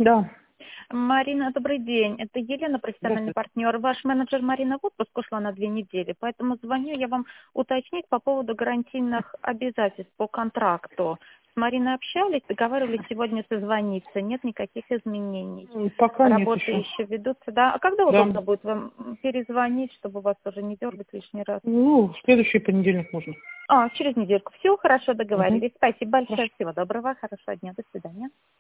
Да. Марина, добрый день. Это Елена, профессиональный Здравствуйте. партнер. Ваш менеджер Марина в отпуск ушла на 2 недели, поэтому звоню я вам уточнить по поводу гарантийных обязательств по контракту. С Мариной общались, договаривались сегодня созвониться. Нет никаких изменений. Пока нет Работы еще. еще ведутся, да? А когда Да. удобно будет вам перезвонить, чтобы вас тоже не дергать лишний раз? Ну, в следующий понедельник можно. Через недельку. Все, хорошо, Угу. договорились. Спасибо Хорошо. большое. Всего доброго, хорошего дня. До свидания.